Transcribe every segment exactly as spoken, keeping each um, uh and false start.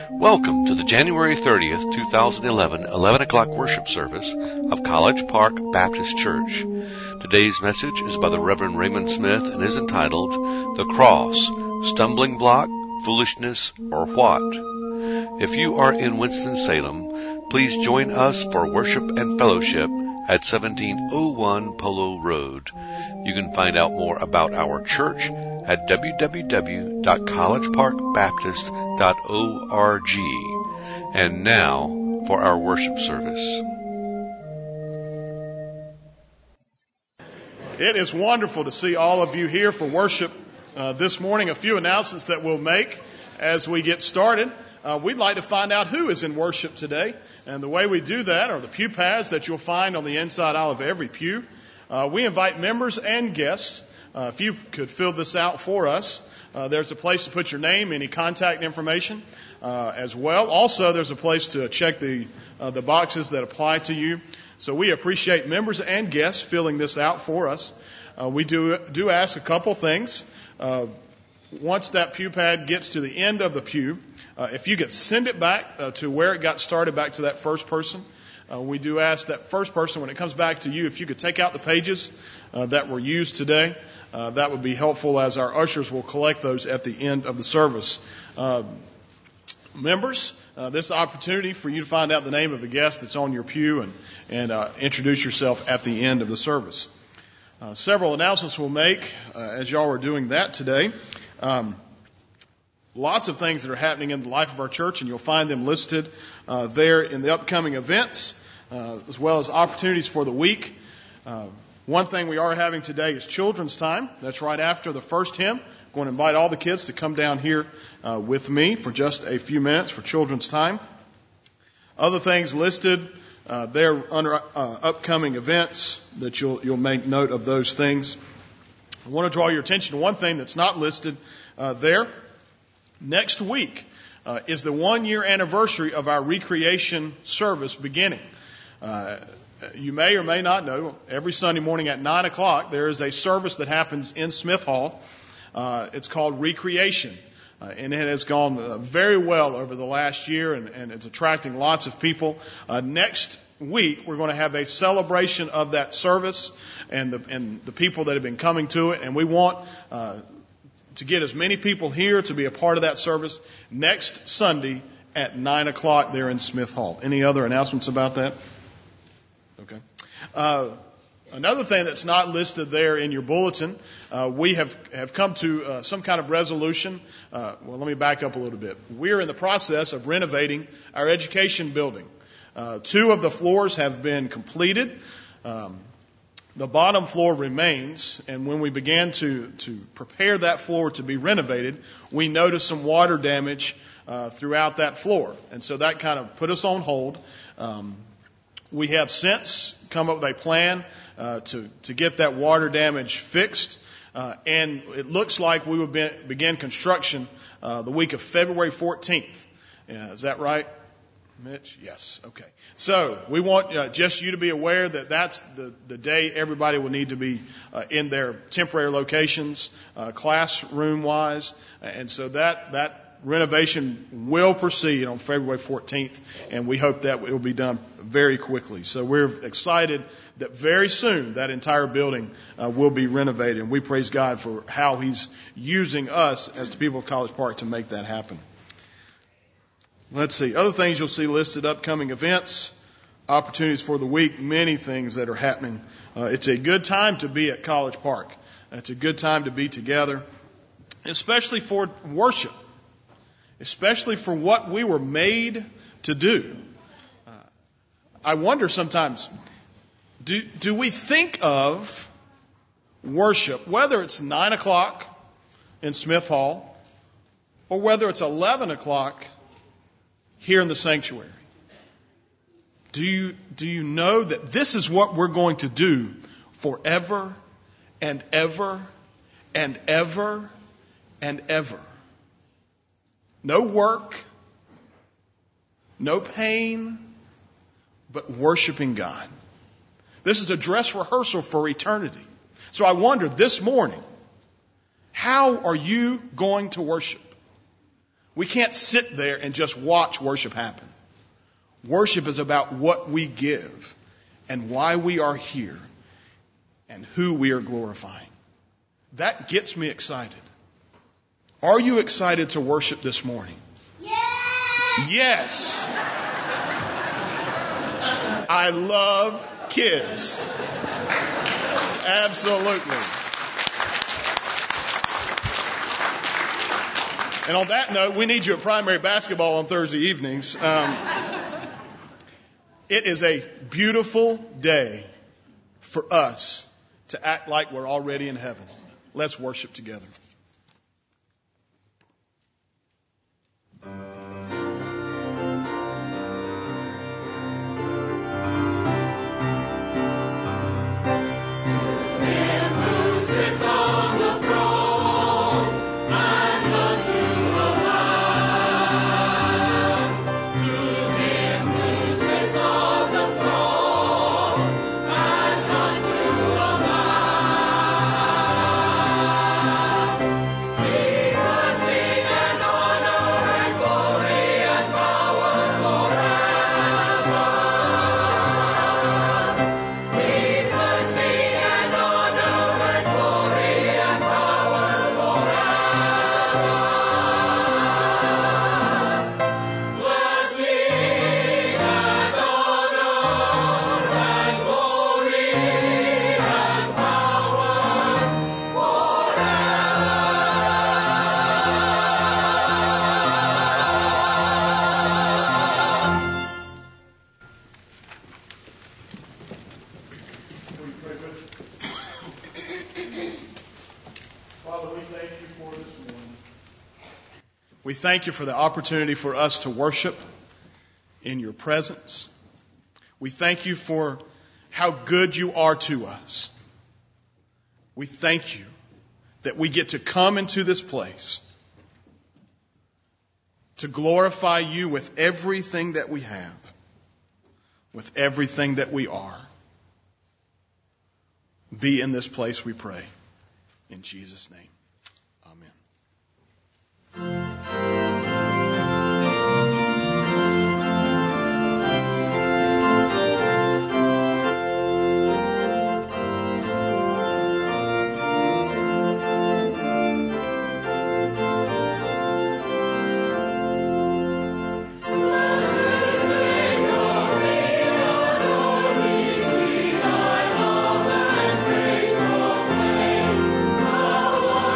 Welcome to the January thirtieth, twenty eleven, eleven o'clock worship service of College Park Baptist Church. Today's message is by the Reverend Raymond Smith and is entitled, The Cross, Stumbling Block, Foolishness, or What? If you are in Winston-Salem, please join us for worship and fellowship at seventeen oh one Polo Road. You can find out more about our church at w w w dot college park baptist dot org. And now for our worship service. It is wonderful to see all of you here for worship uh, this morning. A few announcements that we'll make as we get started. Uh, we'd like to find out who is in worship today. And the way we do that are the pew pads that you'll find on the inside aisle of every pew. Uh, we invite members and guests. Uh, if you could fill this out for us, uh, there's a place to put your name, any contact information uh, as well. Also, there's a place to check the uh, the boxes that apply to you. So we appreciate members and guests filling this out for us. Uh, we do do ask a couple things. Uh, once that pew pad gets to the end of the pew, uh, if you could send it back uh, to where it got started, back to that first person. Uh, we do ask that first person, when it comes back to you, if you could take out the pages uh, that were used today. Uh, that would be helpful, as our ushers will collect those at the end of the service. Uh, members, uh, this opportunity for you to find out the name of a guest that's on your pew and, and uh, introduce yourself at the end of the service. Uh, several announcements we'll make uh, as y'all are doing that today. Um, lots of things that are happening in the life of our church, and you'll find them listed uh, there in the upcoming events, uh, as well as opportunities for the week. Uh, One thing we are having today is children's time. That's right after the first hymn. I'm going to invite all the kids to come down here uh, with me for just a few minutes for children's time. Other things listed uh, there under uh, upcoming events that you'll you'll make note of those things. I want to draw your attention to one thing that's not listed uh, there. Next week uh, is the one-year anniversary of our recreation service beginning. Uh, You may or may not know, every Sunday morning at nine o'clock, there is a service that happens in Smith Hall. Uh, it's called Recreation. Uh, and it has gone uh, very well over the last year, and, and it's attracting lots of people. Uh, next week, we're going to have a celebration of that service and the, and the people that have been coming to it. And we want uh, to get as many people here to be a part of that service next Sunday at nine o'clock there in Smith Hall. Any other announcements about that? Okay. Uh, another thing that's not listed there in your bulletin, uh, we have, have come to uh, some kind of resolution. Uh, well, let me back up a little bit. We're in the process of renovating our education building. Uh, two of the floors have been completed. Um, the bottom floor remains, and when we began to, to prepare that floor to be renovated, we noticed some water damage uh, throughout that floor. And so that kind of put us on hold. Um, We have since come up with a plan uh, to to get that water damage fixed, uh, and it looks like we will be, begin construction uh, the week of February fourteenth. Yeah, is that right, Mitch? Yes. Okay. So we want uh, just you to be aware that that's the the day everybody will need to be uh, in their temporary locations, uh, classroom wise, and so that that. renovation will proceed on February fourteenth, and we hope that it will be done very quickly. So we're excited that very soon that entire building uh, will be renovated, and we praise God for how He's using us as the people of College Park to make that happen. Let's see. Other things you'll see listed, upcoming events, opportunities for the week, many things that are happening. Uh, it's a good time to be at College Park. It's a good time to be together, especially for worship. Especially for what we were made to do. Uh, I wonder sometimes, do, do we think of worship, whether it's nine o'clock in Smith Hall or whether it's eleven o'clock here in the sanctuary? Do you, do you know that this is what we're going to do forever and ever and ever and ever? No work, no pain, but worshiping God. This is a dress rehearsal for eternity. So I wonder this morning, how are you going to worship? We can't sit there and just watch worship happen. Worship is about what we give and why we are here and who we are glorifying. That gets me excited. Are you excited to worship this morning? Yes! Yes! I love kids. Absolutely. And on that note, we need you at primary basketball on Thursday evenings. Um, it is a beautiful day for us to act like we're already in heaven. Let's worship together. We thank you for the opportunity for us to worship in your presence. We thank you for how good you are to us. We thank you that we get to come into this place to glorify you with everything that we have, with everything that we are. Be in this place, we pray. In Jesus' name, amen. Oh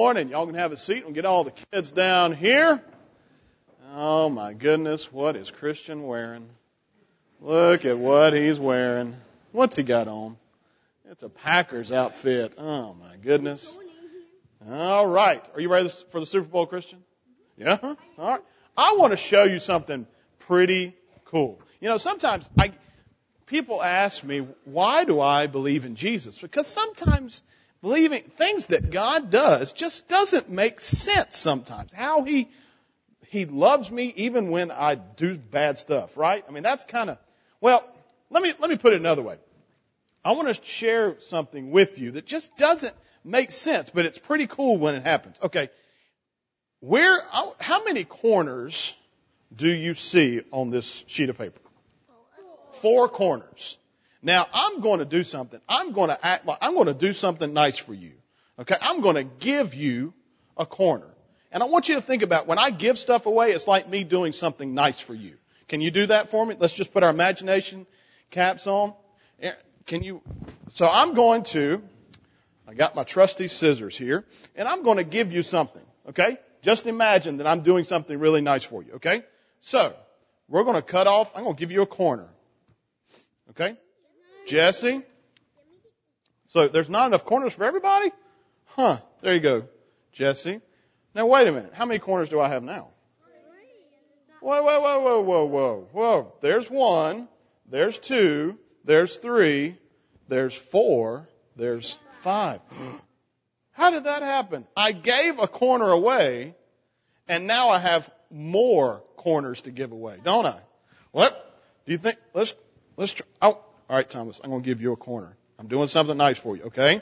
morning. Y'all can have a seat and get all the kids down here. Oh my goodness, what is Christian wearing? Look at what he's wearing. What's he got on? It's a Packers outfit. Oh my goodness. All right. Are you ready for the Super Bowl, Christian? Yeah? All right. I want to show you something pretty cool. You know, sometimes I, people ask me, why do I believe in Jesus? Because sometimes believing things that God does just doesn't make sense sometimes. How he, he loves me even when I do bad stuff, right? I mean, that's kind of, well, let me, let me put it another way. I want to share something with you that just doesn't make sense, but it's pretty cool when it happens. Okay. Where, how many corners do you see on this sheet of paper? Four corners. Now, I'm going to do something. I'm going to act like, I'm going to do something nice for you. Okay? I'm going to give you a corner. And I want you to think about when I give stuff away, it's like me doing something nice for you. Can you do that for me? Let's just put our imagination caps on. Can you? So I'm going to, I got my trusty scissors here, and I'm going to give you something. Okay? Just imagine that I'm doing something really nice for you. Okay? So, we're going to cut off, I'm going to give you a corner. Okay? Jesse? So, there's not enough corners for everybody? Huh. There you go. Jesse. Now, wait a minute. How many corners do I have now? Whoa, whoa, whoa, whoa, whoa, whoa. Whoa. There's one. There's two. There's three. There's four. There's five. How did that happen? I gave a corner away, and now I have more corners to give away, don't I? What? Do you think, let's, let's try, oh, all right, Thomas, I'm going to give you a corner. I'm doing something nice for you, okay?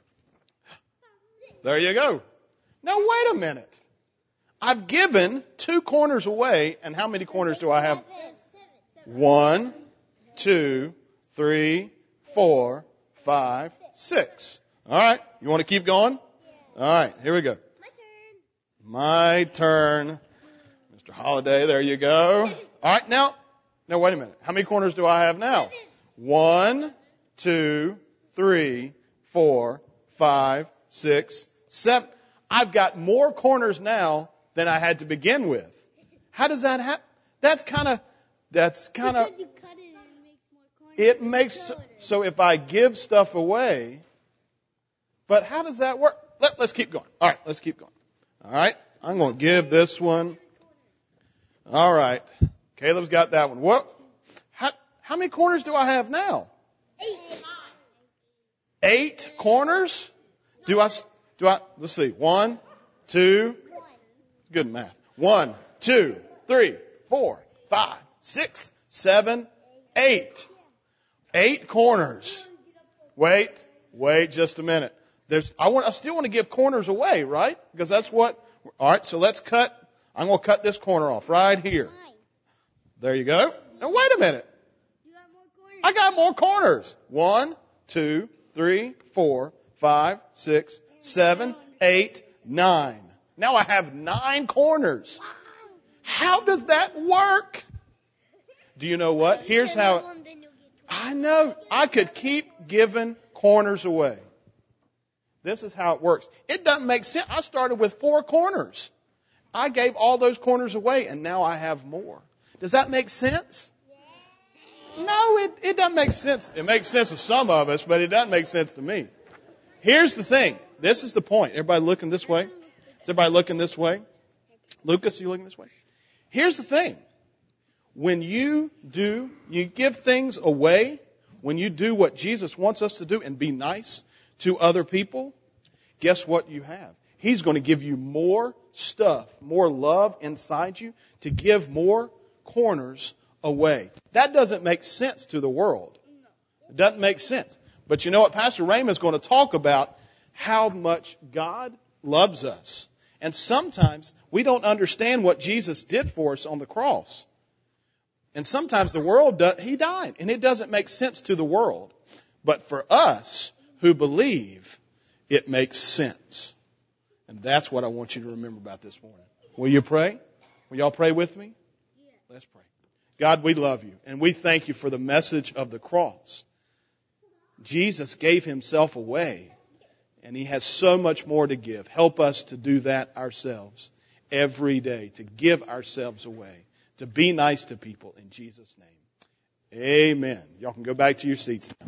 There you go. Now, wait a minute. I've given two corners away, and how many corners do I have? One, two, three, four, five, six. All right. You want to keep going? All right. Here we go. My turn. My turn. Mister Holiday, there you go. All right. Now, now wait a minute. How many corners do I have now? One, two, three, four, five, six, seven. I've got more corners now than I had to begin with. How does that happen? That's kind of, that's kind of, it makes, so if I give stuff away, but how does that work? Let, let's keep going. All right, let's keep going. All right, I'm going to give this one. All right, Caleb's got that one. What? How, how many corners do I have now? Eight. Eight corners? Do I, do I, let's see. One, two, good math. One, two, three, four, five, six, seven, eight. Eight corners. Wait, wait just a minute. There's, I want, I still want to give corners away, right? Because that's what, all right, so let's cut, I'm going to cut this corner off right here. There you go. Now wait a minute. I got more corners. One, two, three, four, five, six, seven, eight, nine. Now I have nine corners. How does that work? Do you know what? Here's how, I know, I could keep giving corners away. This is how it works. It doesn't make sense. I started with four corners. I gave all those corners away, and now I have more. Does that make sense? No, it, it doesn't make sense. It makes sense to some of us, but it doesn't make sense to me. Here's the thing. This is the point. Everybody looking this way? Is everybody looking this way? Lucas, are you looking this way? Here's the thing. When you do, you give things away, when you do what Jesus wants us to do and be nice to other people, guess what you have? He's going to give you more stuff, more love inside you to give more corners away. That doesn't make sense to the world. It doesn't make sense. But you know what? Pastor Raymond's going to talk about how much God loves us. And sometimes we don't understand what Jesus did for us on the cross. And sometimes the world, does, he died, and it doesn't make sense to the world. But for us who believe, it makes sense. And that's what I want you to remember about this morning. Will you pray? Will y'all pray with me? Let's pray. God, we love you, and we thank you for the message of the cross. Jesus gave himself away, And He has so much more to give. Help us to do that ourselves every day, to give ourselves away, to be nice to people in Jesus' name. Amen. Y'all can go back to your seats now.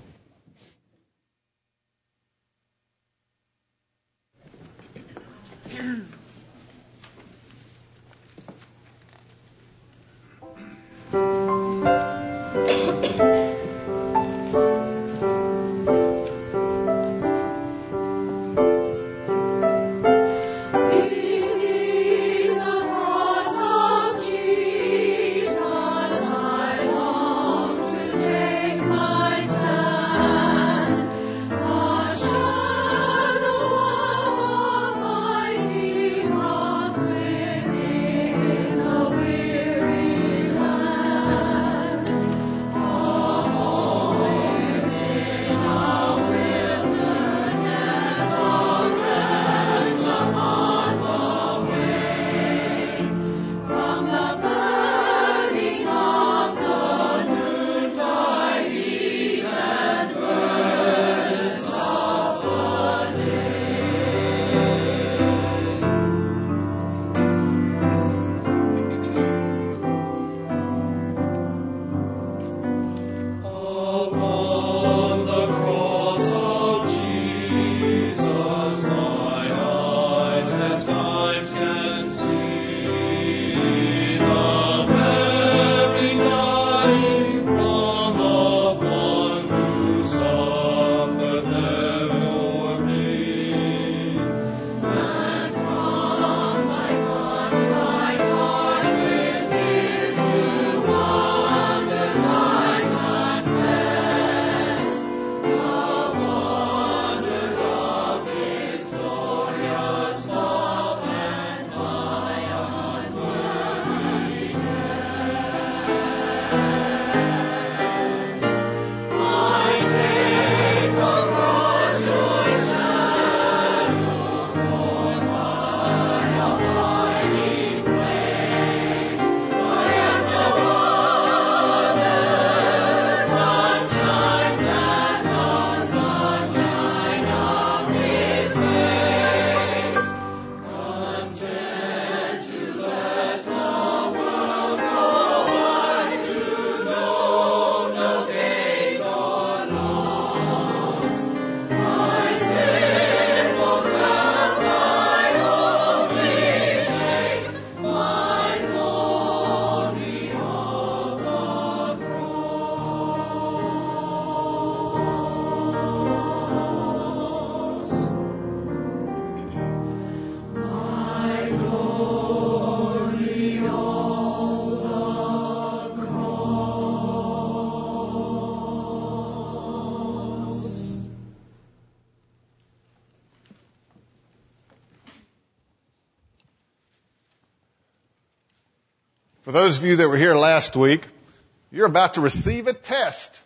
For those of you that were here last week, you're about to receive a test.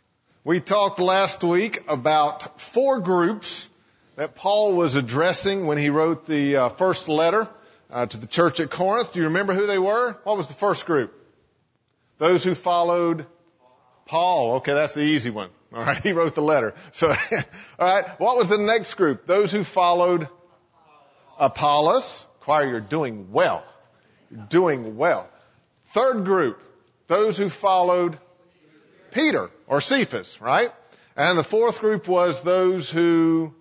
We talked last week about four groups that Paul was addressing when he wrote the uh, first letter uh, to the church at Corinth. Do you remember who they were? What was the first group? Those who followed Paul. Okay, that's the easy one. All right, he wrote the letter. So, all right, what was the next group? Those who followed Apollos. Choir, you're doing well. You're doing well. Third group, those who followed Peter or Cephas, right? And the fourth group was those who,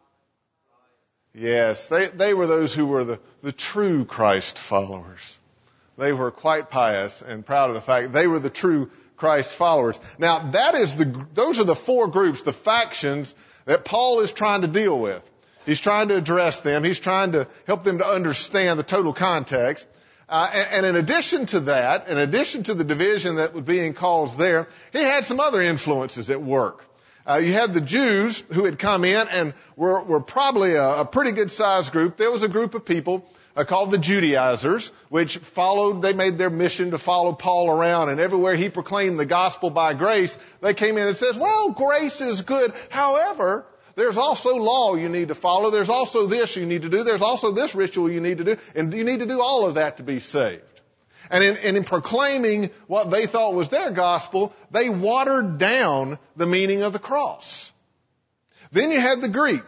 yes, they, they were those who were the, the true Christ followers. They were quite pious and proud of the fact they were the true Christ followers. Now, that is the, those are the four groups, the factions that Paul is trying to deal with. He's trying to address them. He's trying to help them to understand the total context. Uh, and, and in addition to that, in addition to the division that was being caused there, he had some other influences at work. Uh, you had the Jews who had come in and were, were probably a, a pretty good sized group. There was a group of people uh, called the Judaizers, which followed, they made their mission to follow Paul around, and everywhere he proclaimed the gospel by grace, they came in and says, well, grace is good. However, there's also law you need to follow. There's also this you need to do. There's also this ritual you need to do. And you need to do all of that to be saved. And in, and in proclaiming what they thought was their gospel, they watered down the meaning of the cross. Then you had the Greeks.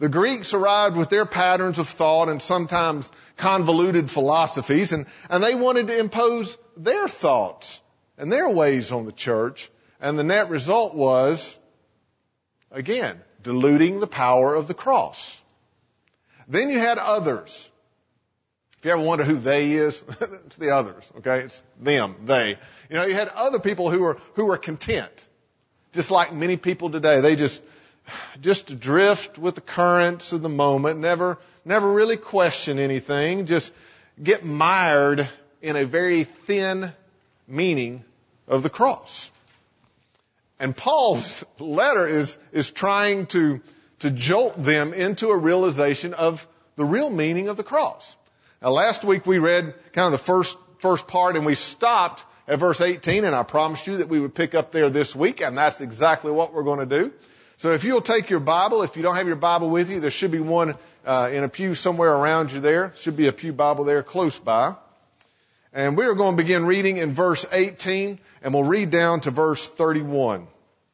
The Greeks arrived with their patterns of thought and sometimes convoluted philosophies, and, and they wanted to impose their thoughts and their ways on the church. And the net result was, again, diluting the power of the cross. Then you had others. If you ever wonder who they is, it's the others, okay? It's them, they. You know, you had other people who were, who were content. Just like many people today. They just, just drift with the currents of the moment, never, never really question anything, just get mired in a very thin meaning of the cross. And Paul's letter is, is trying to, to jolt them into a realization of the real meaning of the cross. Now last week we read kind of the first, first part and we stopped at verse eighteen, and I promised you that we would pick up there this week, and that's exactly what we're going to do. So if you'll take your Bible, if you don't have your Bible with you, there should be one uh, in a pew somewhere around you there. Should be a pew Bible there close by. And we are going to begin reading in verse eighteen, and we'll read down to verse thirty-one.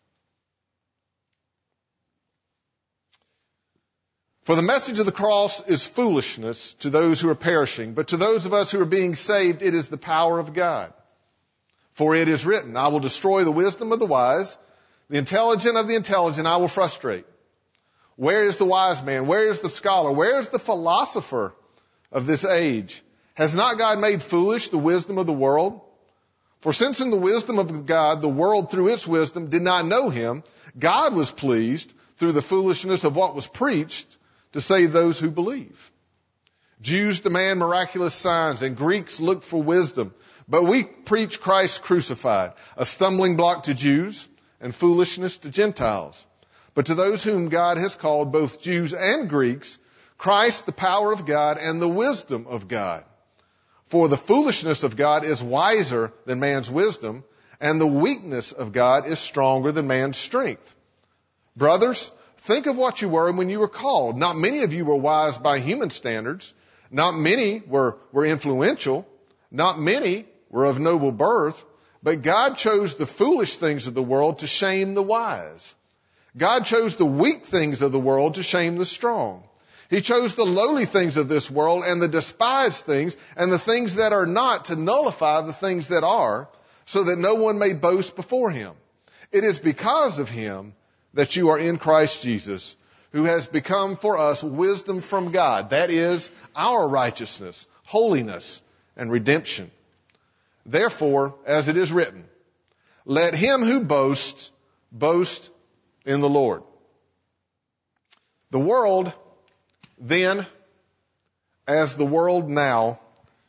For the message of the cross is foolishness to those who are perishing, but to those of us who are being saved, it is the power of God. For it is written, I will destroy the wisdom of the wise, the intelligent of the intelligent I will frustrate. Where is the wise man? Where is the scholar? Where is the philosopher of this age? Has not God made foolish the wisdom of the world? For since in the wisdom of God, the world through its wisdom did not know him, God was pleased through the foolishness of what was preached to save those who believe. Jews demand miraculous signs and Greeks look for wisdom. But we preach Christ crucified, a stumbling block to Jews and foolishness to Gentiles. But to those whom God has called, both Jews and Greeks, Christ the power of God and the wisdom of God. For the foolishness of God is wiser than man's wisdom, and the weakness of God is stronger than man's strength. Brothers, think of what you were when you were called. Not many of you were wise by human standards. Not many were, were influential. Not many were of noble birth. But God chose the foolish things of the world to shame the wise. God chose the weak things of the world to shame the strong. He chose the lowly things of this world and the despised things and the things that are not to nullify the things that are, so that no one may boast before him. It is because of him that you are in Christ Jesus, who has become for us wisdom from God. That is our righteousness, holiness, and redemption. Therefore, as it is written, let him who boasts, boast in the Lord. The world then, as the world now,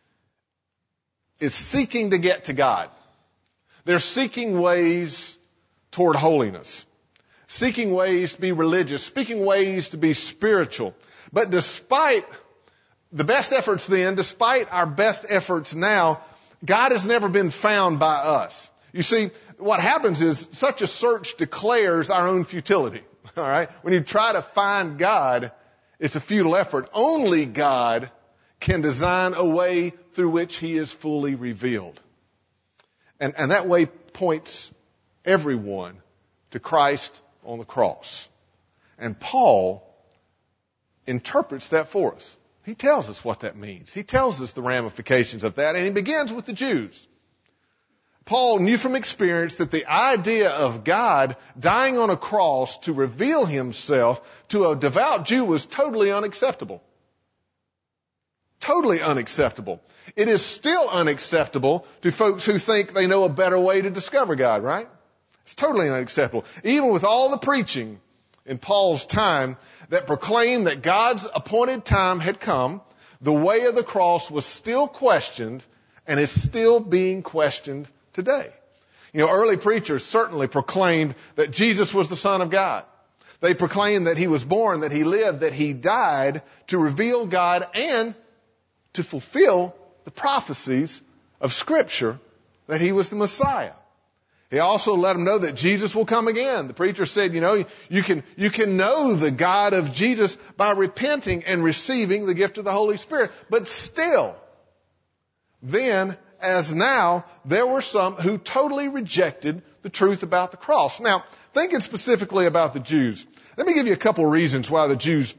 is seeking to get to God. They're seeking ways toward holiness, seeking ways to be religious, seeking ways to be spiritual. But despite the best efforts then, despite our best efforts now, God has never been found by us. You see, what happens is such a search declares our own futility. All right? When you try to find God, it's a futile effort. Only God can design a way through which he is fully revealed. And, and that way points everyone to Christ on the cross. And Paul interprets that for us. He tells us what that means. He tells us the ramifications of that, and he begins with the Jews. Paul knew from experience that the idea of God dying on a cross to reveal himself to a devout Jew was totally unacceptable. Totally unacceptable. It is still unacceptable to folks who think they know a better way to discover God, right? It's totally unacceptable. Even with all the preaching in Paul's time that proclaimed that God's appointed time had come, the way of the cross was still questioned and is still being questioned today. You know, early preachers certainly proclaimed that Jesus was the Son of God. They proclaimed that he was born, that he lived, that he died to reveal God and to fulfill the prophecies of Scripture that he was the Messiah. He also let them know that Jesus will come again. The preacher said, you know, you can, you can know the God of Jesus by repenting and receiving the gift of the Holy Spirit. But still, then, as now, there were some who totally rejected the truth about the cross. Now, thinking specifically about the Jews, let me give you a couple of reasons why the Jews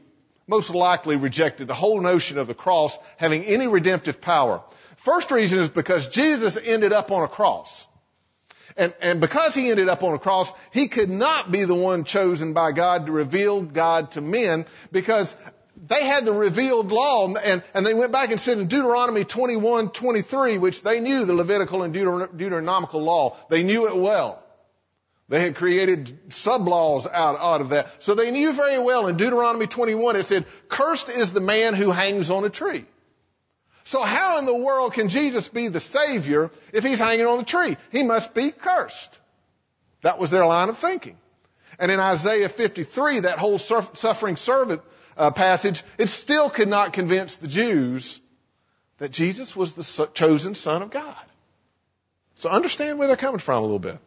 most likely rejected the whole notion of the cross having any redemptive power. First reason is because Jesus ended up on a cross. And, and because he ended up on a cross, he could not be the one chosen by God to reveal God to men, because they had the revealed law, and, and they went back and said in Deuteronomy twenty-one twenty-three, which they knew the Levitical and Deuter- Deuteronomical law. They knew it well. They had created sub-laws out, out of that. So they knew very well in Deuteronomy twenty-one, it said, cursed is the man who hangs on a tree. So how in the world can Jesus be the Savior if he's hanging on the tree? He must be cursed. That was their line of thinking. And in Isaiah fifty-three, that whole suffering servant uh, passage, it still could not convince the Jews that Jesus was the chosen Son of God. So understand where they're coming from a little bit.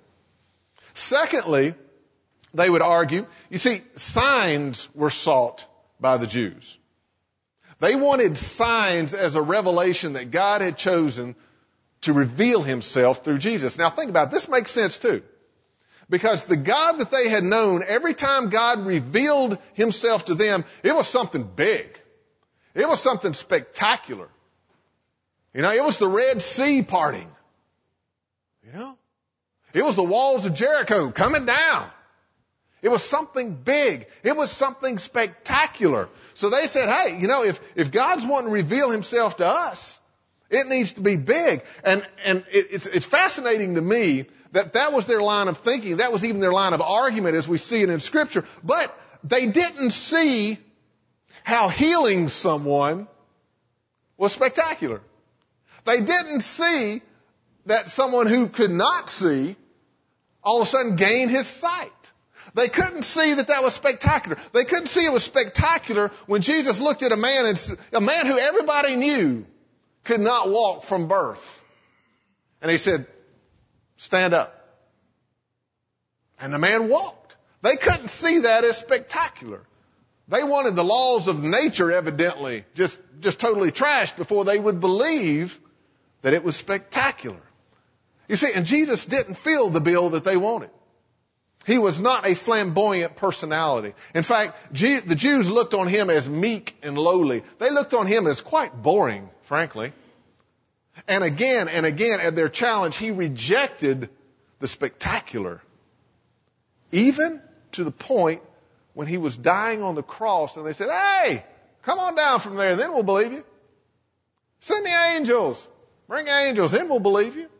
Secondly, they would argue, you see, signs were sought by the Jews. They wanted signs as a revelation that God had chosen to reveal himself through Jesus. Now think about it. This makes sense too. Because the God that they had known, every time God revealed himself to them, it was something big. It was something spectacular. You know, it was the Red Sea parting. You know? It was the walls of Jericho coming down. It was something big. It was something spectacular. So they said, hey, you know, if, if God's wanting to reveal himself to us, it needs to be big. And, and it, it's, it's fascinating to me that that was their line of thinking. That was even their line of argument as we see it in Scripture. But they didn't see how healing someone was spectacular. They didn't see that someone who could not see all of a sudden gained his sight. They couldn't see that that was spectacular. They couldn't see it was spectacular when Jesus looked at a man, and a man who everybody knew could not walk from birth. And he said, stand up. And the man walked. They couldn't see that as spectacular. They wanted the laws of nature evidently just, just totally trashed before they would believe that it was spectacular. You see, and Jesus didn't fill the bill that they wanted. He was not a flamboyant personality. In fact, the Jews looked on him as meek and lowly. They looked on him as quite boring, frankly. And again and again at their challenge, he rejected the spectacular. Even to the point when he was dying on the cross and they said, hey, come on down from there, then we'll believe you. Send the angels. Bring angels, then we'll believe you.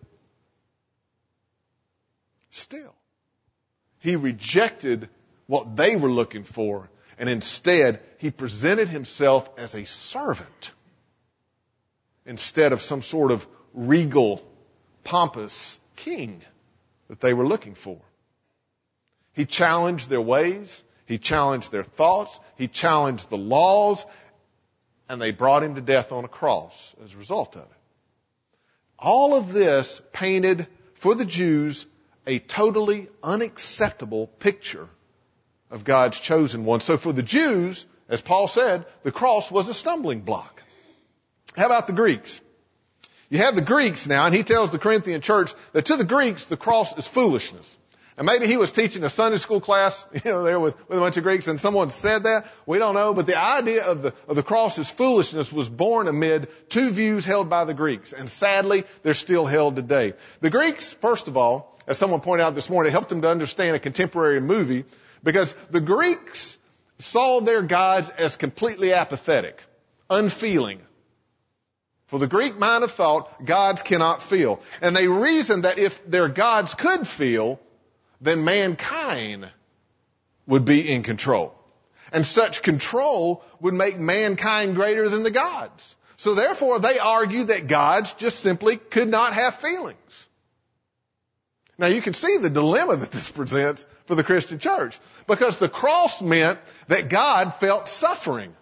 Still, he rejected what they were looking for, and instead he presented himself as a servant instead of some sort of regal, pompous king that they were looking for. He challenged their ways, he challenged their thoughts, he challenged the laws, and they brought him to death on a cross as a result of it. All of this painted for the Jews a totally unacceptable picture of God's chosen one. So for the Jews, as Paul said, the cross was a stumbling block. How about the Greeks? You have the Greeks now, and he tells the Corinthian church that to the Greeks, the cross is foolishness. And maybe he was teaching a Sunday school class, you know, there with, with a bunch of Greeks, and someone said that. We don't know. But the idea of the, of the cross as foolishness was born amid two views held by the Greeks. And sadly, they're still held today. The Greeks, first of all, as someone pointed out this morning, it helped them to understand a contemporary movie, because the Greeks saw their gods as completely apathetic, unfeeling. For the Greek mind of thought, gods cannot feel. And they reasoned that if their gods could feel, then mankind would be in control. And such control would make mankind greater than the gods. So therefore, they argued that gods just simply could not have feelings. Now you can see the dilemma that this presents for the Christian church, because the cross meant that God felt suffering.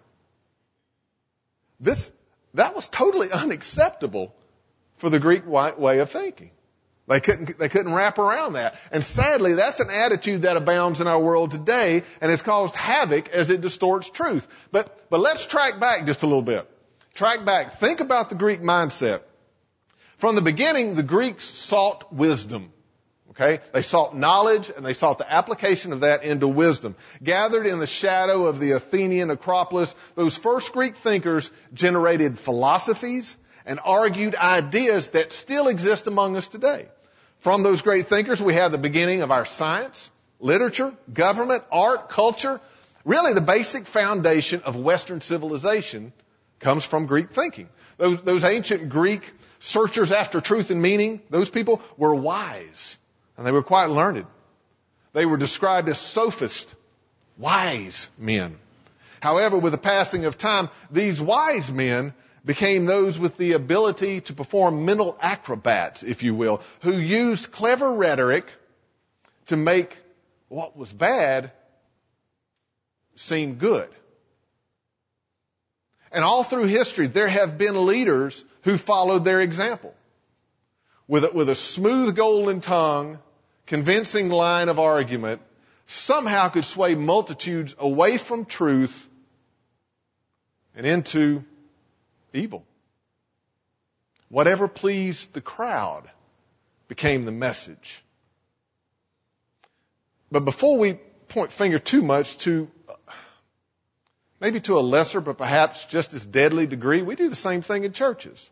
This, that was totally unacceptable for the Greek way of thinking. They couldn't, they couldn't wrap around that. And sadly, that's an attitude that abounds in our world today, and it's caused havoc as it distorts truth. But, but let's track back just a little bit. Track back. Think about the Greek mindset. From the beginning, the Greeks sought wisdom. Okay? They sought knowledge and they sought the application of that into wisdom. Gathered in the shadow of the Athenian Acropolis, those first Greek thinkers generated philosophies and argued ideas that still exist among us today. From those great thinkers, we have the beginning of our science, literature, government, art, culture. Really, the basic foundation of Western civilization comes from Greek thinking. Those, those ancient Greek searchers after truth and meaning, those people were wise, and they were quite learned. They were described as sophists, wise men. However, with the passing of time, these wise men became those with the ability to perform mental acrobats, if you will, who used clever rhetoric to make what was bad seem good. And all through history, there have been leaders who followed their example. With a, with a smooth golden tongue, convincing line of argument, somehow could sway multitudes away from truth and into evil. Whatever pleased the crowd became the message. But before we point finger too much to maybe to a lesser but perhaps just as deadly degree, we do the same thing in churches.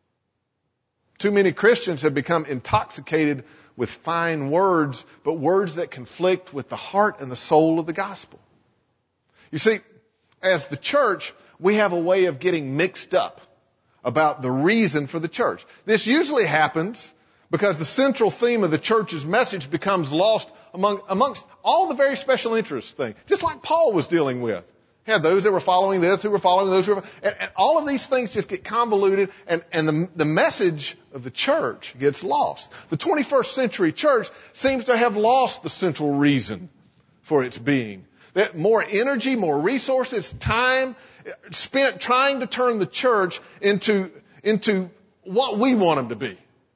Too many Christians have become intoxicated with fine words, but words that conflict with the heart and the soul of the gospel. You see, as the church, we have a way of getting mixed up about the reason for the church. This usually happens because the central theme of the church's message becomes lost among amongst all the very special interest things, just like Paul was dealing with. He had those that were following this, who were following those, who were, and, and all of these things just get convoluted, and, and the, the message of the church gets lost. The twenty-first century church seems to have lost the central reason for its being. That more energy, more resources, time spent trying to turn the church into, into what we want them to be.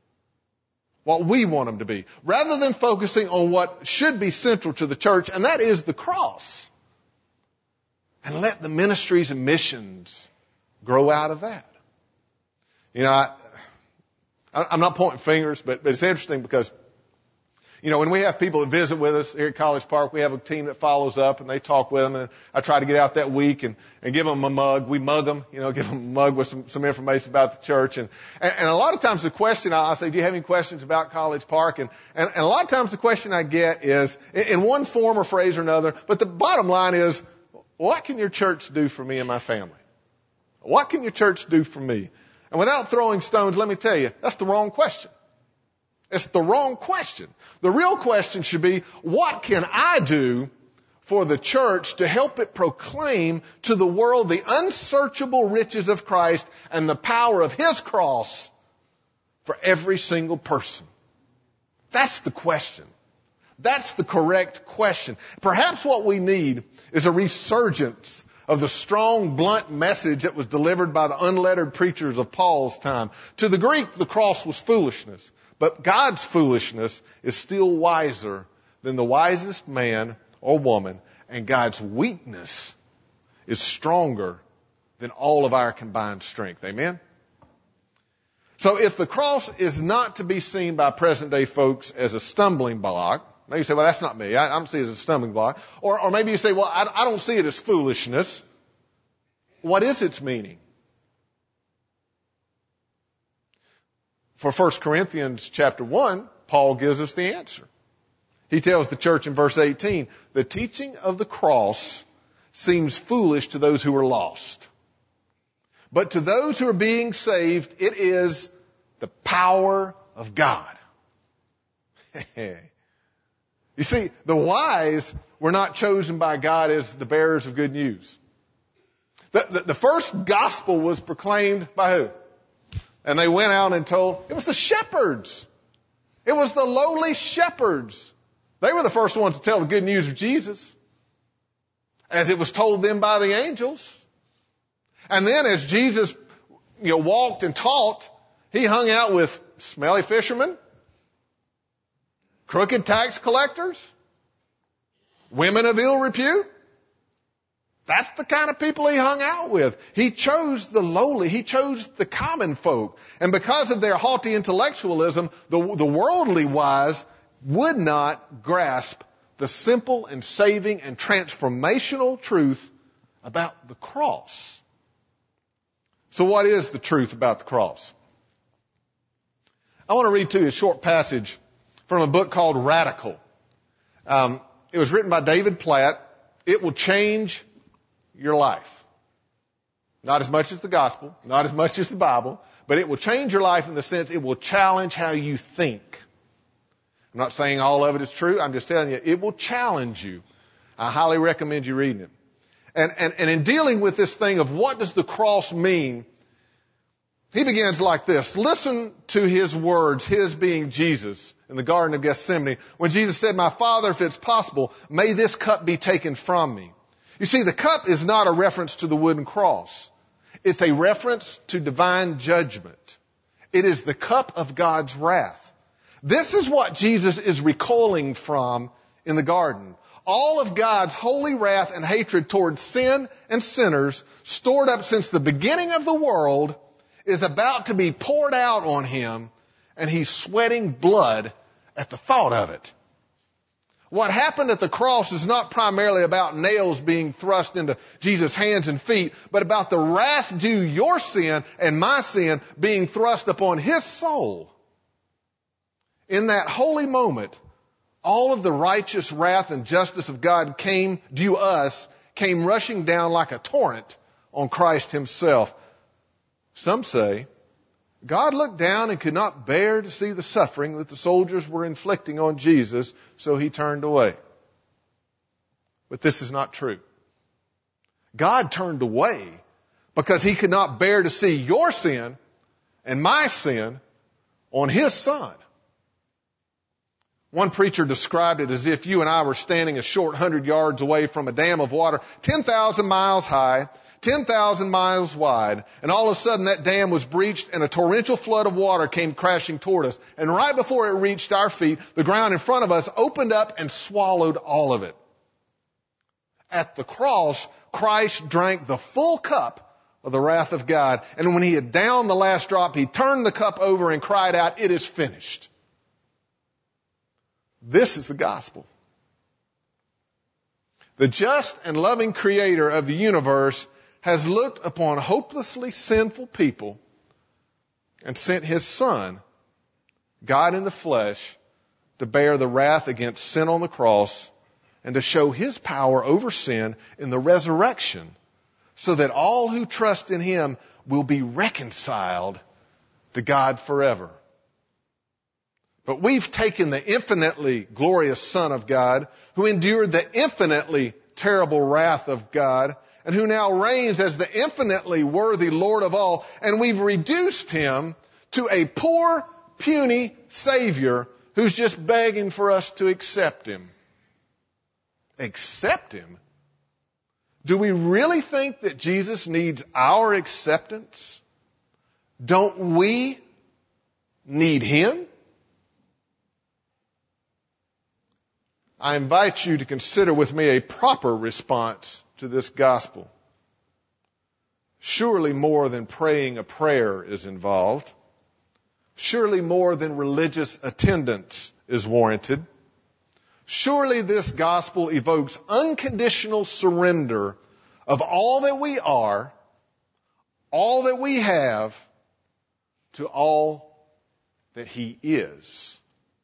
What we want them to be. Rather than focusing on what should be central to the church, and that is the cross. And let the ministries and missions grow out of that. You know, I, I'm not pointing fingers, but, but it's interesting because, you know, when we have people that visit with us here at College Park, we have a team that follows up and they talk with them. And I try to get out that week and, and give them a mug. We mug them, you know, give them a mug with some, some information about the church. And, and, and a lot of times the question, I'll say, do you have any questions about College Park? And, and, and a lot of times the question I get is in, in one form or phrase or another, but the bottom line is, what can your church do for me and my family? What can your church do for me? And without throwing stones, let me tell you, that's the wrong question. It's the wrong question. The real question should be, what can I do for the church to help it proclaim to the world the unsearchable riches of Christ and the power of His cross for every single person? That's the question. That's the correct question. Perhaps what we need is a resurgence of the strong, blunt message that was delivered by the unlettered preachers of Paul's time. To the Greek, the cross was foolishness. But God's foolishness is still wiser than the wisest man or woman. And God's weakness is stronger than all of our combined strength. Amen? So if the cross is not to be seen by present day folks as a stumbling block, maybe you say, well, that's not me. I, I don't see it as a stumbling block. Or, or maybe you say, well, I, I don't see it as foolishness. What is its meaning? For First Corinthians chapter one, Paul gives us the answer. He tells the church in verse eighteen, the teaching of the cross seems foolish to those who are lost. But to those who are being saved, it is the power of God. You see, the wise were not chosen by God as the bearers of good news. The, the, the first gospel was proclaimed by who? And they went out and told, it was the shepherds. It was the lowly shepherds. They were the first ones to tell the good news of Jesus, as it was told them by the angels. And then as Jesus, you know, walked and taught, He hung out with smelly fishermen, crooked tax collectors, women of ill repute. That's the kind of people He hung out with. He chose the lowly. He chose the common folk. And because of their haughty intellectualism, the, the worldly wise would not grasp the simple and saving and transformational truth about the cross. So what is the truth about the cross? I want to read to you a short passage from a book called Radical. Um, it was written by David Platt. It will change your life. Not as much as the gospel, not as much as the Bible, but it will change your life in the sense it will challenge how you think. I'm not saying all of it is true. I'm just telling you, it will challenge you. I highly recommend you reading it. And, and, and in dealing with this thing of what does the cross mean, he begins like this. Listen to his words, his being Jesus, in the Garden of Gethsemane, when Jesus said, "My Father, if it's possible, may this cup be taken from me." You see, the cup is not a reference to the wooden cross. It's a reference to divine judgment. It is the cup of God's wrath. This is what Jesus is recoiling from in the garden. All of God's holy wrath and hatred towards sin and sinners, stored up since the beginning of the world, is about to be poured out on him, and he's sweating blood at the thought of it. What happened at the cross is not primarily about nails being thrust into Jesus' hands and feet, but about the wrath due your sin and my sin being thrust upon his soul. In that holy moment, all of the righteous wrath and justice of God came, due us, came rushing down like a torrent on Christ himself. Some say, God looked down and could not bear to see the suffering that the soldiers were inflicting on Jesus, so he turned away. But this is not true. God turned away because he could not bear to see your sin and my sin on his Son. One preacher described it as if you and I were standing a short hundred yards away from a dam of water, ten thousand miles high, ten thousand miles wide, and all of a sudden that dam was breached and a torrential flood of water came crashing toward us. And right before it reached our feet, the ground in front of us opened up and swallowed all of it. At the cross, Christ drank the full cup of the wrath of God. And when he had downed the last drop, he turned the cup over and cried out, "It is finished." This is the gospel. The just and loving creator of the universe has looked upon hopelessly sinful people and sent his Son, God in the flesh, to bear the wrath against sin on the cross and to show his power over sin in the resurrection, so that all who trust in him will be reconciled to God forever. But we've taken the infinitely glorious Son of God, who endured the infinitely terrible wrath of God, and who now reigns as the infinitely worthy Lord of all, and we've reduced him to a poor, puny Savior who's just begging for us to accept him. Accept him? Do we really think that Jesus needs our acceptance? Don't we need him? I invite you to consider with me a proper response to this gospel. Surely more than praying a prayer is involved. Surely more than religious attendance is warranted. Surely this gospel evokes unconditional surrender of all that we are, all that we have, to all that he is.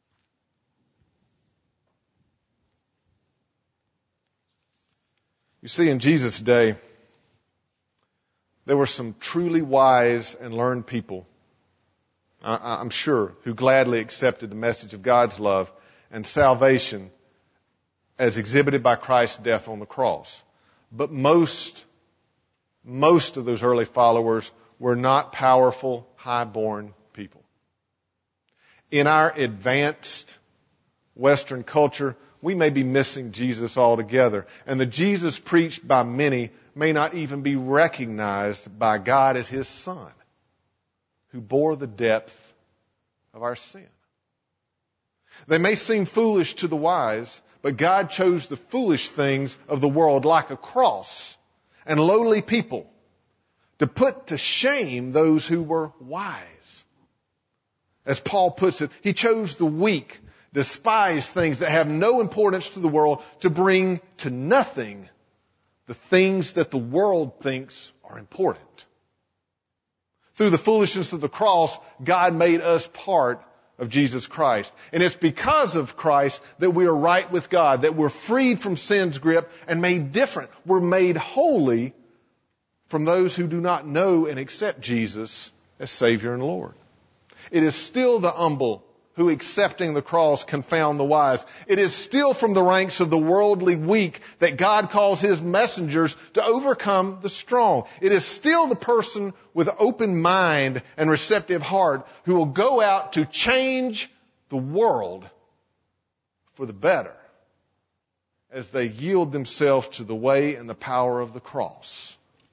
You see, in Jesus' day, there were some truly wise and learned people, I'm sure, who gladly accepted the message of God's love and salvation as exhibited by Christ's death on the cross. But most, most of those early followers were not powerful, high-born people. In our advanced Western culture, we may be missing Jesus altogether. And the Jesus preached by many may not even be recognized by God as his Son, who bore the depth of our sin. They may seem foolish to the wise, but God chose the foolish things of the world, like a cross and lowly people, to put to shame those who were wise. As Paul puts it, he chose the weak despise things that have no importance to the world, to bring to nothing the things that the world thinks are important. Through the foolishness of the cross, God made us part of Jesus Christ. And it's because of Christ that we are right with God, that we're freed from sin's grip and made different. We're made holy from those who do not know and accept Jesus as Savior and Lord. It is still the humble who, accepting the cross, confound the wise. It is still from the ranks of the worldly weak that God calls His messengers to overcome the strong. It is still the person with open mind and receptive heart who will go out to change the world for the better as they yield themselves to the way and the power of the cross.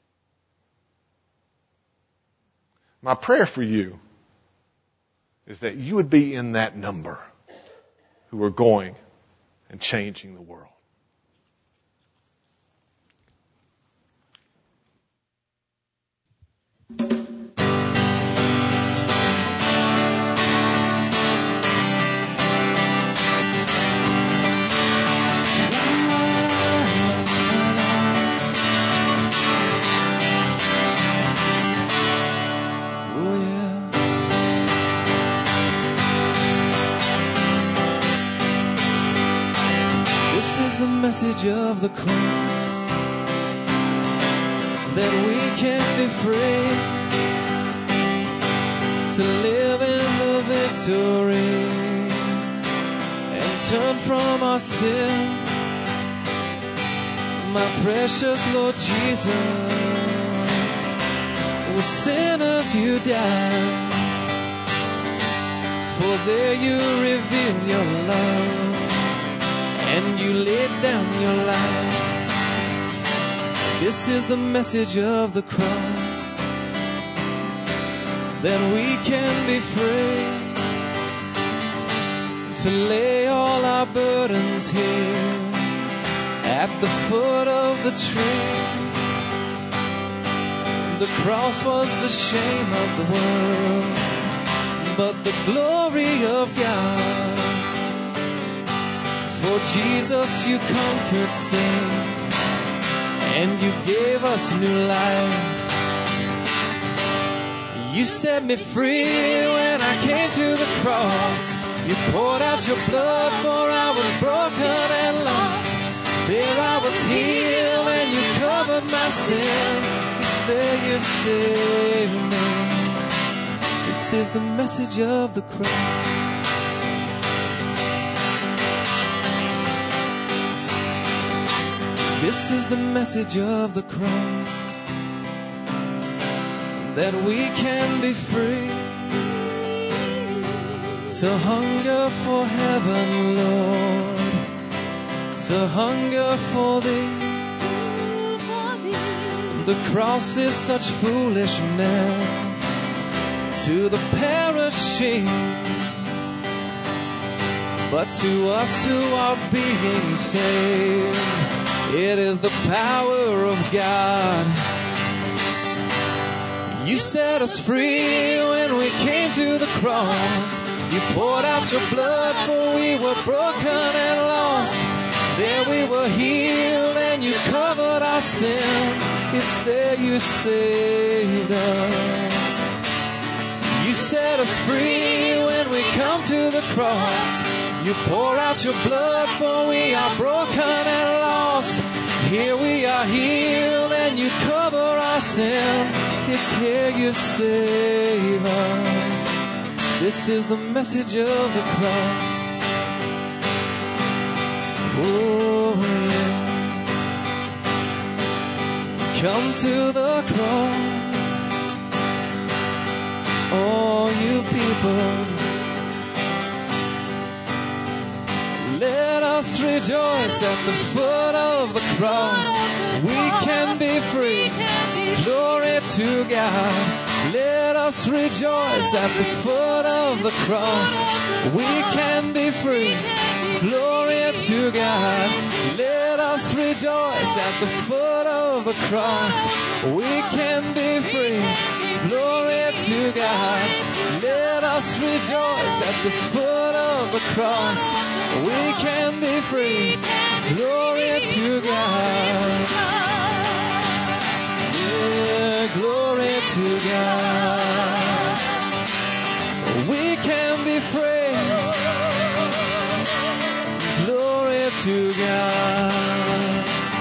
My prayer for you is that you would be in that number who are going and changing the world. The message of the cross, that we can be free to live in the victory and turn from our sin. My precious Lord Jesus, with sinners you died, for there you reveal your love. And you laid down your life. This is the message of the cross, that we can be free to lay all our burdens here at the foot of the tree. The cross was the shame of the world, but the glory of God. For Jesus, you conquered sin, and you gave us new life. You set me free when I came to the cross. You poured out your blood, for I was broken and lost. There I was healed, and you covered my sin. It's there you saved me. This is the message of the cross. This is the message of the cross, that we can be free to hunger for heaven, Lord, to hunger for Thee. The cross is such foolishness to the perishing, but to us who are being saved, it is the power of God. You set us free when we came to the cross. You poured out your blood, for we were broken and lost. There we were healed, and you covered our sin. It's there you saved us. You set us free when we come to the cross. You pour out your blood, for we are broken and lost. Here we are healed, and you cover our sin. It's here you save us. This is the message of the cross. Oh, yeah. Come to the cross, all you people. Let us rejoice at the foot of the cross. We can be free. Glory to God. Let us rejoice at the foot of the cross. We can be free. Glory to God. Let us rejoice at the foot of the cross. We can be free. Glory to God. Let us rejoice at the foot of the cross. We can be free. Glory to God. Yeah, glory to God. We can be free. Glory to God.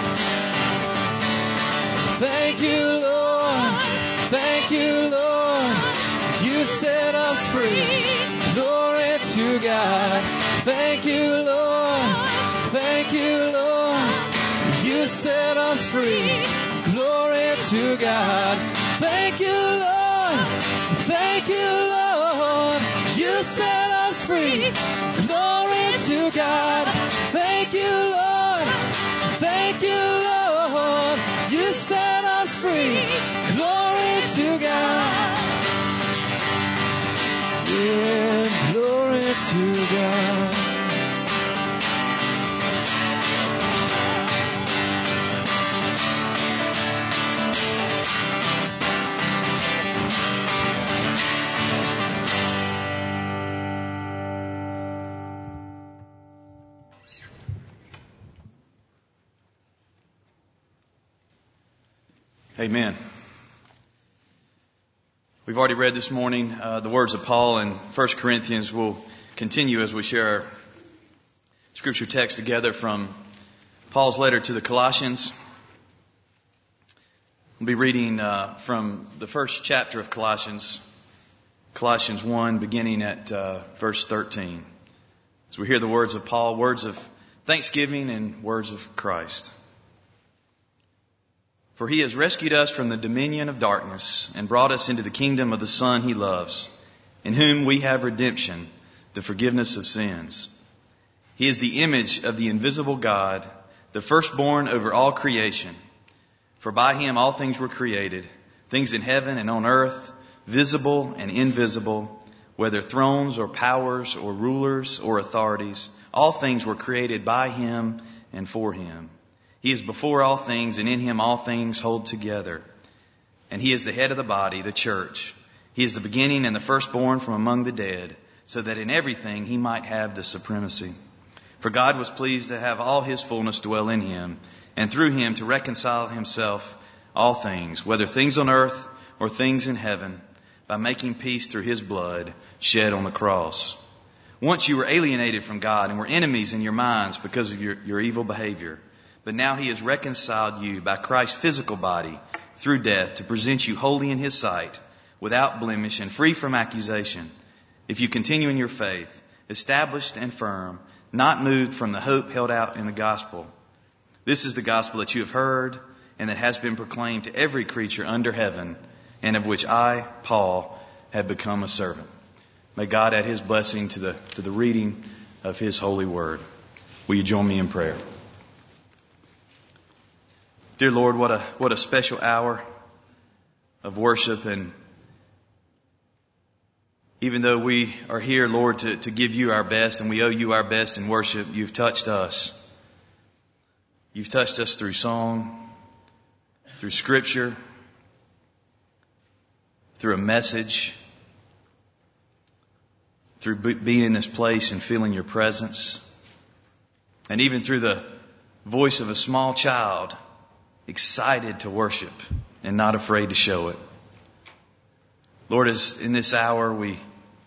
Thank you, Lord. Thank you, Lord. You set us free. Glory to God. Thank you, Lord. Thank you, Lord. You set us free. Glory to God. Thank you, Lord. Thank you, Lord. You set us free. Glory to God. Thank you, Lord. Thank you, Lord. You set us free. Glory to God. Yeah, glory to God. Amen. We've already read this morning uh, the words of Paul in First Corinthians. We'll continue as we share our scripture text together from Paul's letter to the Colossians. We'll be reading uh, from the first chapter of Colossians, Colossians one, beginning at uh, verse thirteen. As we hear the words of Paul, words of thanksgiving and words of Christ. For he has rescued us from the dominion of darkness and brought us into the kingdom of the Son he loves, in whom we have redemption, the forgiveness of sins. He is the image of the invisible God, the firstborn over all creation. For by him all things were created, things in heaven and on earth, visible and invisible, whether thrones or powers or rulers or authorities. All things were created by him and for him. He is before all things, and in him all things hold together. And he is the head of the body, the church. He is the beginning and the firstborn from among the dead, so that in everything he might have the supremacy. For God was pleased to have all his fullness dwell in him, and through him to reconcile himself all things, whether things on earth or things in heaven, by making peace through his blood shed on the cross. Once you were alienated from God and were enemies in your minds because of your, your evil behavior. But now he has reconciled you by Christ's physical body through death to present you holy in his sight, without blemish and free from accusation. If you continue in your faith, established and firm, not moved from the hope held out in the gospel. This is the gospel that you have heard and that has been proclaimed to every creature under heaven, and of which I, Paul, have become a servant. May God add his blessing to the, to the reading of his holy word. Will you join me in prayer? Dear Lord, what a what a special hour of worship. And even though we are here, Lord, to, to give you our best, and we owe you our best in worship, you've touched us. You've touched us through song, through scripture, through a message, through being in this place and feeling your presence, and even through the voice of a small child excited to worship and not afraid to show it. Lord, as in this hour we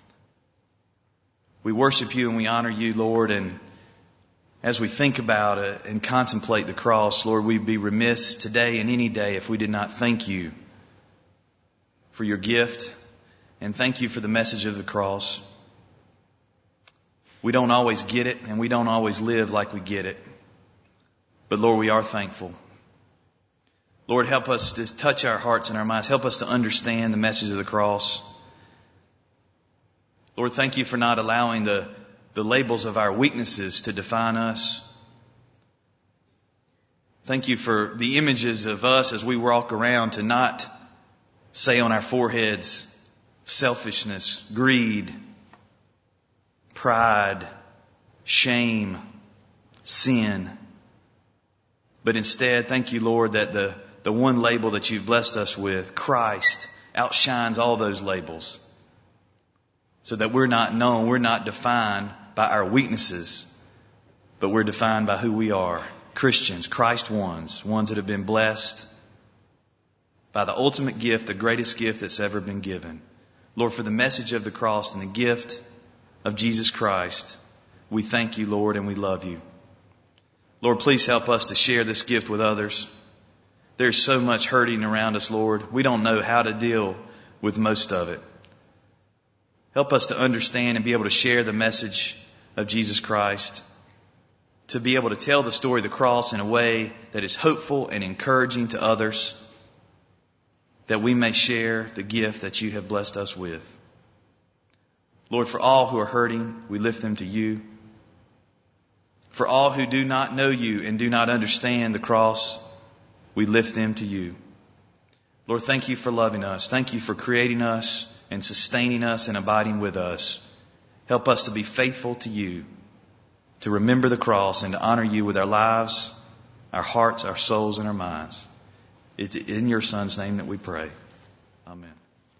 we worship you and we honor you, Lord, and as we think about it and contemplate the cross, Lord, we'd be remiss today and any day if we did not thank you for your gift and thank you for the message of the cross. We don't always get it and we don't always live like we get it. But Lord, we are thankful. Lord, help us to touch our hearts and our minds. Help us to understand the message of the cross. Lord, thank you for not allowing the, the labels of our weaknesses to define us. Thank you for the images of us as we walk around to not say on our foreheads selfishness, greed, pride, shame, sin. But instead, thank you, Lord, that the The one label that you've blessed us with, Christ, outshines all those labels, so that we're not known, we're not defined by our weaknesses, but we're defined by who we are. Christians, Christ ones, ones that have been blessed by the ultimate gift, the greatest gift that's ever been given. Lord, for the message of the cross and the gift of Jesus Christ, we thank you, Lord, and we love you. Lord, please help us to share this gift with others. There's so much hurting around us, Lord. We don't know how to deal with most of it. Help us to understand and be able to share the message of Jesus Christ, to be able to tell the story of the cross in a way that is hopeful and encouraging to others, that we may share the gift that you have blessed us with. Lord, for all who are hurting, we lift them to you. For all who do not know you and do not understand the cross, we lift them to you. Lord, thank you for loving us. Thank you for creating us and sustaining us and abiding with us. Help us to be faithful to you, to remember the cross and to honor you with our lives, our hearts, our souls, and our minds. It's in your Son's name that we pray. Amen.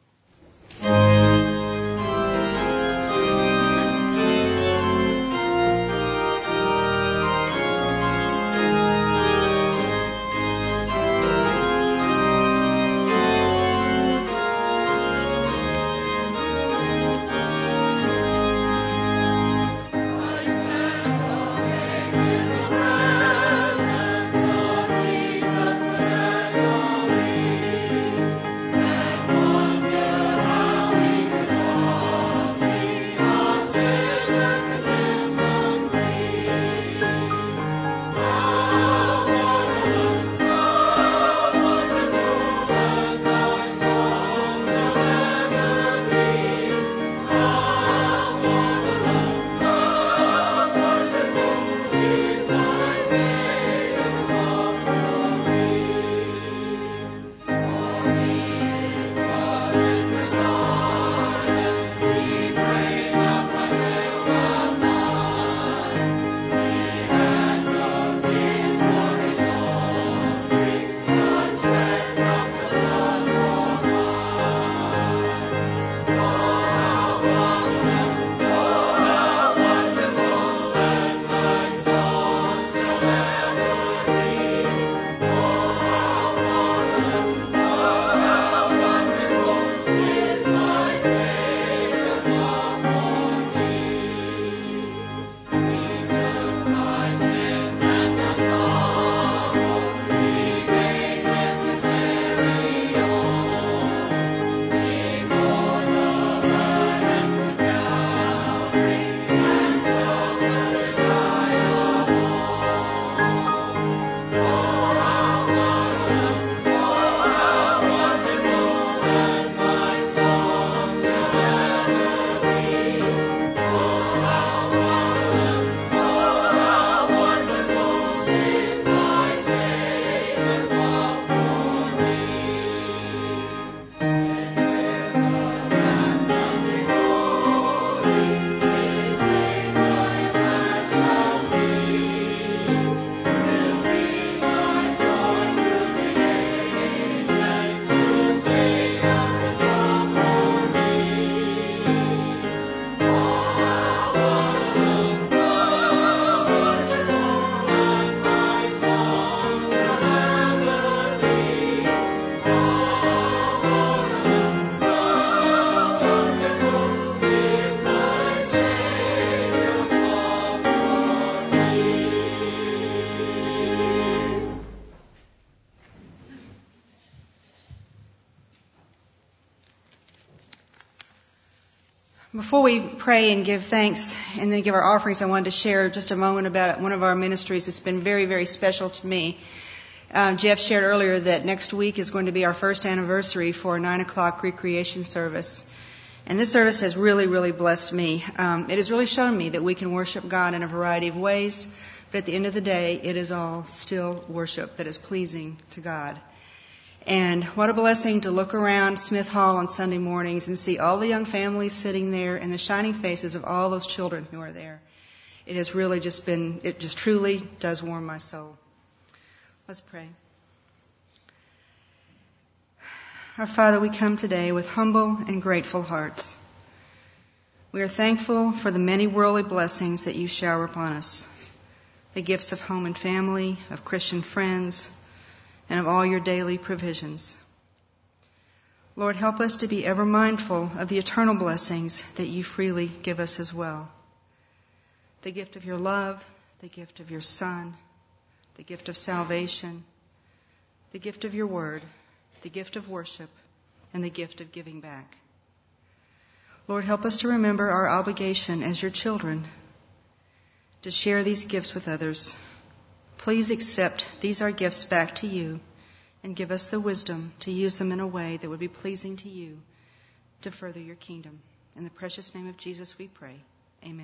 Before we pray and give thanks and then give our offerings, I wanted to share just a moment about one of our ministries that's been very, very special to me. Um, Jeff shared earlier that next week is going to be our first anniversary for a nine o'clock recreation service. And this service has really, really blessed me. Um, it has really shown me that we can worship God in a variety of ways, but at the end of the day, it is all still worship that is pleasing to God. And what a blessing to look around Smith Hall on Sunday mornings and see all the young families sitting there and the shining faces of all those children who are there. It has really just been, it just truly does warm my soul. Let's pray. Our Father, we come today with humble and grateful hearts. We are thankful for the many worldly blessings that you shower upon us, the gifts of home and family, of Christian friends, and of all your daily provisions. Lord, help us to be ever mindful of the eternal blessings that you freely give us as well. The gift of your love, the gift of your Son, the gift of salvation, the gift of your word, the gift of worship, and the gift of giving back. Lord, help us to remember our obligation as your children to share these gifts with others. Please accept these our gifts back to you and give us the wisdom to use them in a way that would be pleasing to you to further your kingdom. In the precious name of Jesus we pray. Amen.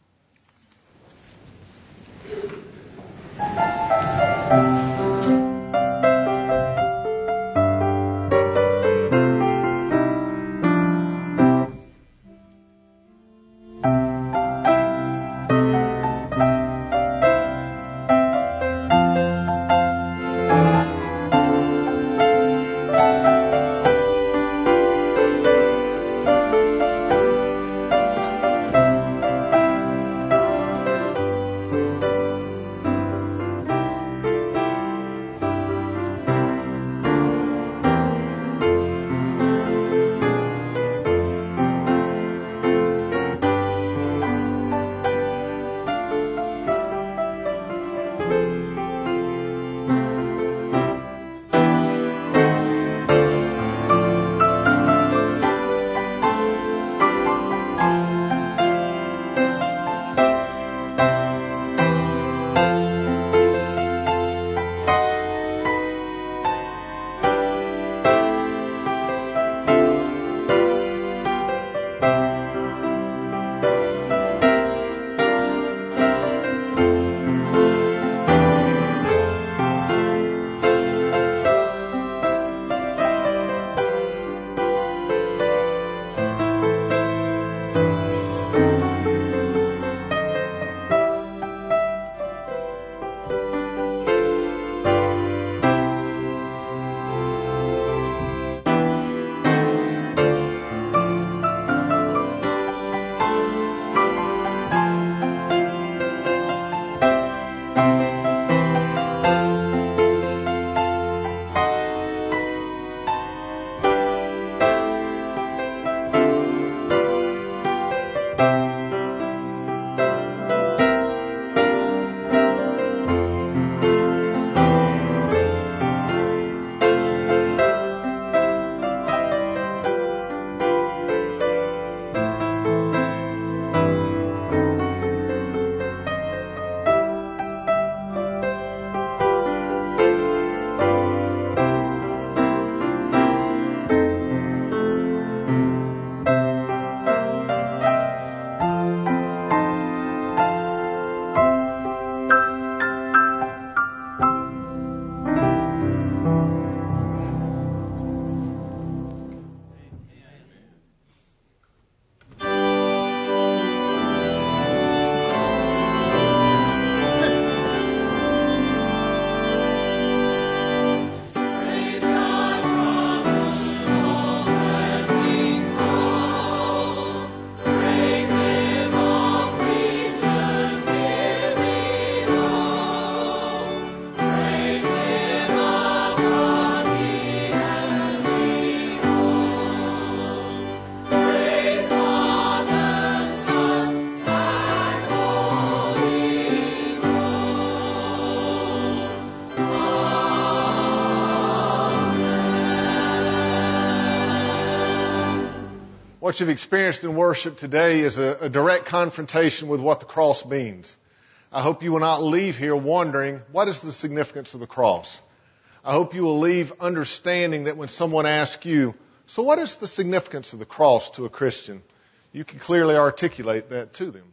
What you've experienced in worship today is a, a direct confrontation with what the cross means. I hope you will not leave here wondering, what is the significance of the cross? I hope you will leave understanding that when someone asks you, so what is the significance of the cross to a Christian? You can clearly articulate that to them.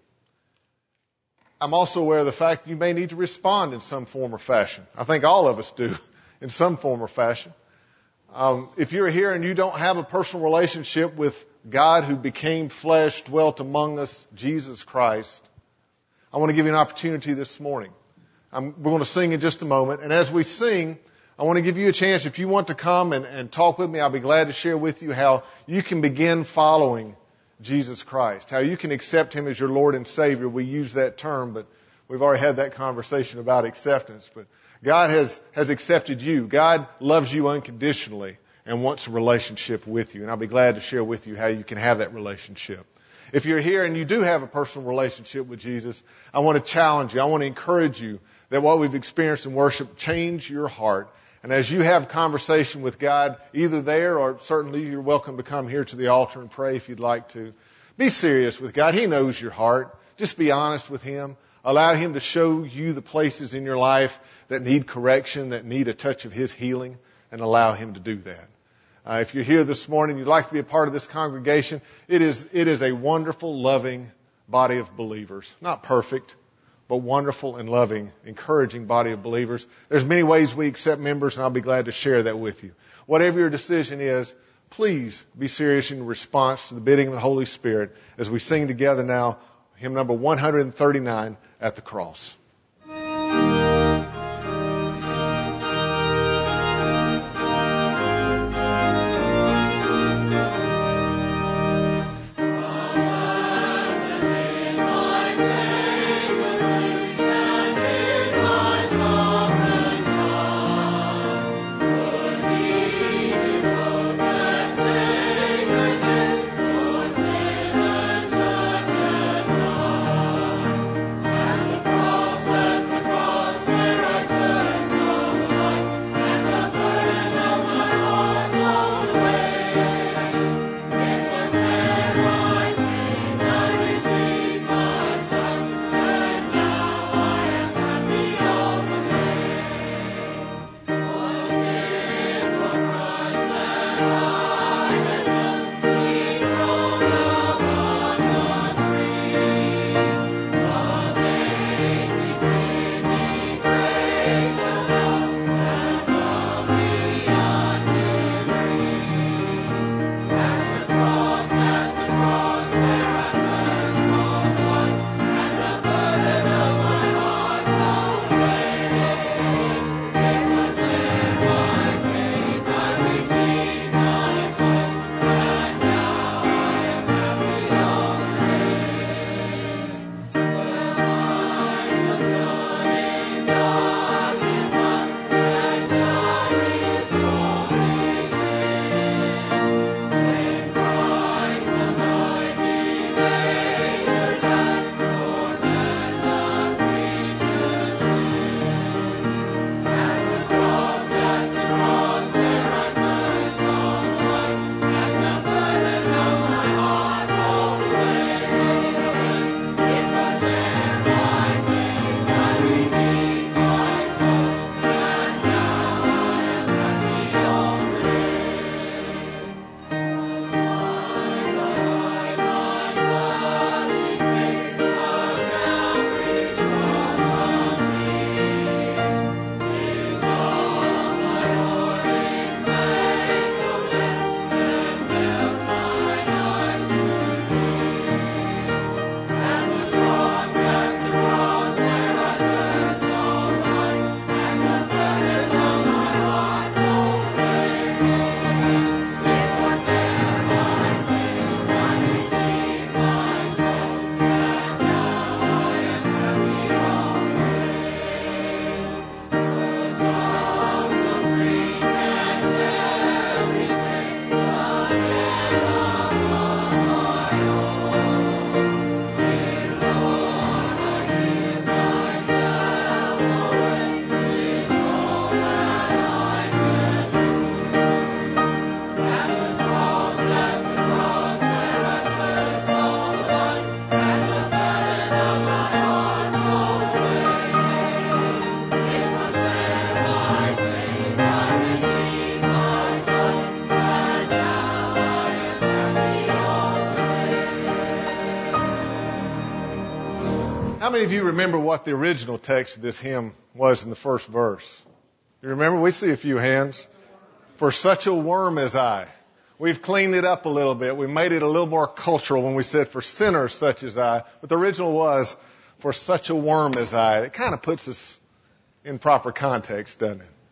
I'm also aware of the fact that you may need to respond in some form or fashion. I think all of us do in some form or fashion. Um, if you're here and you don't have a personal relationship with God who became flesh, dwelt among us, Jesus Christ, I want to give you an opportunity this morning. I'm, we're going to sing in just a moment. And as we sing, I want to give you a chance. If you want to come and, and talk with me, I'll be glad to share with you how you can begin following Jesus Christ, how you can accept Him as your Lord and Savior. We use that term, but we've already had that conversation about acceptance. But God has, has accepted you. God loves you unconditionally and wants a relationship with you. And I'll be glad to share with you how you can have that relationship. If you're here and you do have a personal relationship with Jesus, I want to challenge you. I want to encourage you that what we've experienced in worship change your heart. And as you have conversation with God, either there or certainly you're welcome to come here to the altar and pray if you'd like to. Be serious with God. He knows your heart. Just be honest with Him. Allow Him to show you the places in your life that need correction, that need a touch of His healing, and allow Him to do that. Uh, if you're here this morning, you'd like to be a part of this congregation, it is, it is a wonderful, loving body of believers. Not perfect, but wonderful and loving, encouraging body of believers. There's many ways we accept members, and I'll be glad to share that with you. Whatever your decision is, please be serious in response to the bidding of the Holy Spirit as we sing together now hymn number one thirty-nine, At the Cross. How many of you remember what the original text of this hymn was in the first verse? You remember? We see a few hands. For such a worm as I. We've cleaned it up a little bit. We made it a little more cultural when we said for sinners such as I. But the original was for such a worm as I. It kind of puts us in proper context, doesn't it?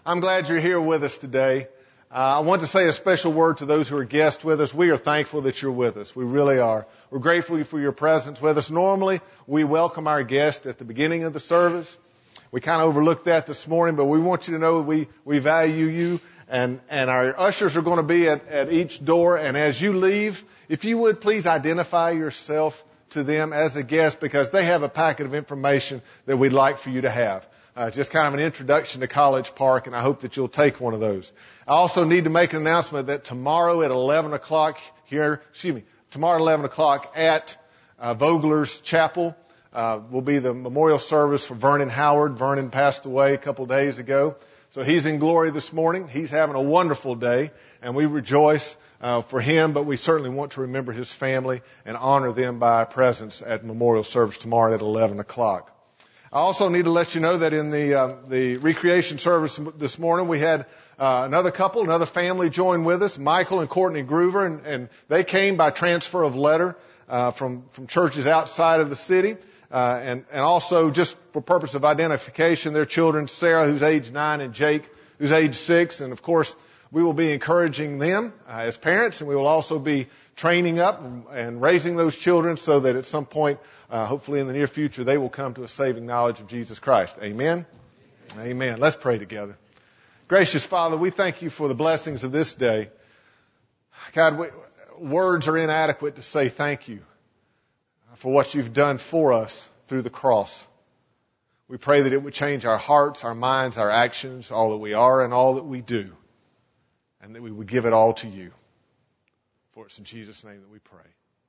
I'm glad you're here with us today. Uh, I want to say a special word to those who are guests with us. We are thankful that you're with us. We really are. We're grateful for your presence with us. Normally, we welcome our guests at the beginning of the service. We kind of overlooked that this morning, but we want you to know we, we value you. And, and our ushers are going to be at, at each door. And as you leave, if you would please identify yourself to them as a guest, because they have a packet of information that we'd like for you to have. Uh, just kind of an introduction to College Park, and I hope that you'll take one of those. I also need to make an announcement that tomorrow at eleven o'clock here, excuse me, tomorrow at eleven o'clock at uh, Vogler's Chapel uh, will be the memorial service for Vernon Howard. Vernon passed away a couple of days ago. So he's in glory this morning. He's having a wonderful day, and we rejoice uh, for him, but we certainly want to remember his family and honor them by our presence at memorial service tomorrow at eleven o'clock. I also need to let you know that in the uh, the recreation service this morning, we had uh, another couple, another family join with us, Michael and Courtney Groover, and, and they came by transfer of letter uh, from from churches outside of the city, uh, and and also just for purpose of identification, their children, Sarah, who's age nine, and Jake, who's age six, and of course we will be encouraging them uh, as parents, and we will also be training up and, and raising those children so that at some point, uh, hopefully in the near future, they will come to a saving knowledge of Jesus Christ. Amen? Amen. Amen. Let's pray together. Gracious Father, we thank you for the blessings of this day. God, we, words are inadequate to say thank you for what you've done for us through the cross. We pray that it would change our hearts, our minds, our actions, all that we are and all that we do, and that we would give it all to you. For it's in Jesus' name that we pray.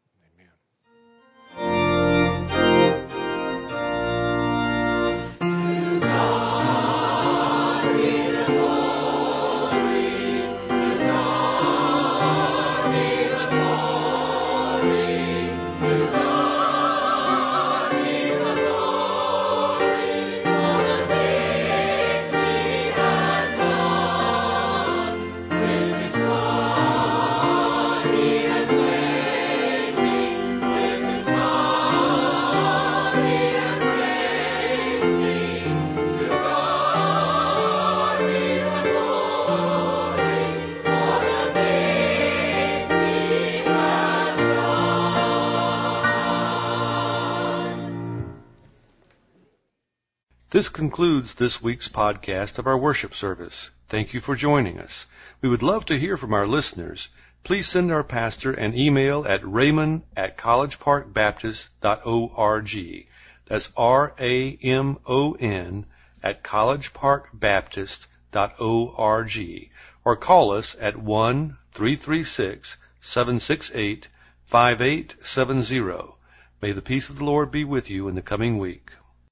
This concludes this week's podcast of our worship service. Thank you for joining us. We would love to hear from our listeners. Please send our pastor an email at raymond at collegeparkbaptist dot org. That's R A M O N at collegeparkbaptist dot org. Or call us at one three three six, seven six eight, five eight seven zero. May the peace of the Lord be with you in the coming week.